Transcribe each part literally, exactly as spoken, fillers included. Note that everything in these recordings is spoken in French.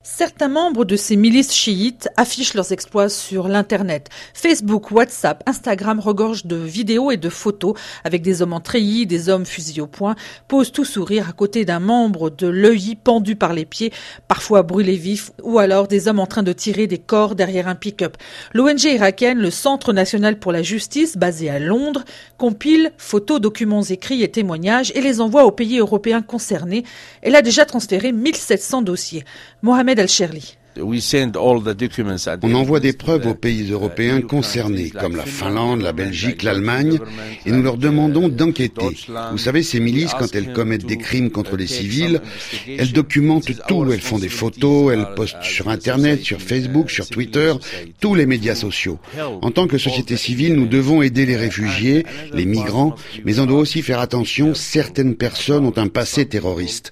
Certains membres de ces milices chiites affichent leurs exploits sur l'Internet. Facebook, WhatsApp, Instagram regorgent de vidéos et de photos avec des hommes en treillis, des hommes fusillés au poing, posent tout sourire à côté d'un membre de l'E I pendu par les pieds, parfois brûlé vif, ou alors des hommes en train de tirer des corps derrière un pick-up. L'O N G irakienne, le Centre national pour la justice, basé à Londres, compile photos, documents écrits et témoignages et les envoie aux pays européens concernés. Elle a déjà transféré mille sept cents dossiers. Mohamed Al-Sherli. On envoie des preuves aux pays européens concernés, comme la Finlande, la Belgique, l'Allemagne, et nous leur demandons d'enquêter. Vous savez, ces milices, quand elles commettent des crimes contre les civils, elles documentent tout. Elles font des photos, elles postent sur Internet, sur Facebook, sur Twitter, tous les médias sociaux. En tant que société civile, nous devons aider les réfugiés, les migrants, mais on doit aussi faire attention, certaines personnes ont un passé terroriste.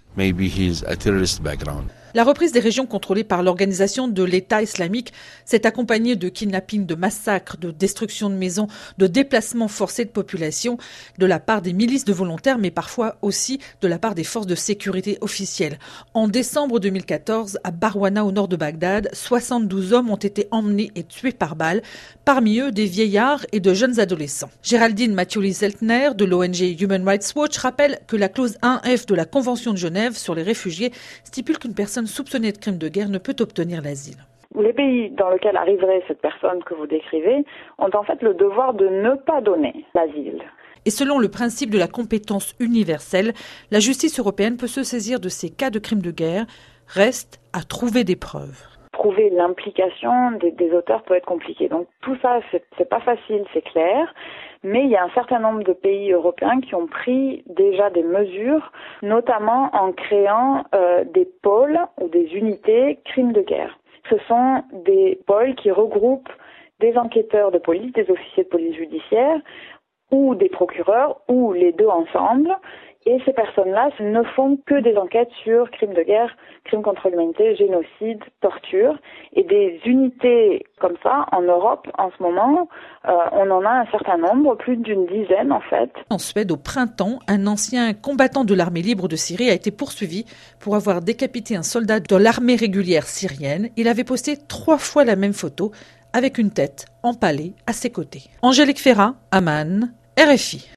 La reprise des régions contrôlées par l'organisation de l'État islamique s'est accompagnée de kidnappings, de massacres, de destruction de maisons, de déplacements forcés de population de la part des milices de volontaires, mais parfois aussi de la part des forces de sécurité officielles. En décembre deux mille quatorze, à Barwana, au nord de Bagdad, soixante-douze hommes ont été emmenés et tués par balles, parmi eux des vieillards et de jeunes adolescents. Géraldine Mathioli-Zeltner de l'O N G Human Rights Watch rappelle que la clause un F de la Convention de Genève sur les réfugiés stipule qu'une personne soupçonnée de crimes de guerre ne peut obtenir l'asile. Les pays dans lesquels arriverait cette personne que vous décrivez ont en fait le devoir de ne pas donner l'asile. Et selon le principe de la compétence universelle, la justice européenne peut se saisir de ces cas de crimes de guerre. Reste à trouver des preuves. Trouver l'implication des, des auteurs peut être compliqué. Donc tout ça, c'est, c'est pas facile, c'est clair. Mais il y a un certain nombre de pays européens qui ont pris déjà des mesures, notamment en créant euh, des pôles ou des unités crimes de guerre. Ce sont des pôles qui regroupent des enquêteurs de police, des officiers de police judiciaire, ou des procureurs, ou les deux ensemble. Et ces personnes-là ne font que des enquêtes sur crimes de guerre, crimes contre l'humanité, génocide, torture. Et des unités comme ça, en Europe, en ce moment, euh, on en a un certain nombre, plus d'une dizaine en fait. En Suède, au printemps, un ancien combattant de l'armée libre de Syrie a été poursuivi pour avoir décapité un soldat de l'armée régulière syrienne. Il avait posté trois fois la même photo avec une tête empalée à ses côtés. Angélique Ferrat, Amman, R F I.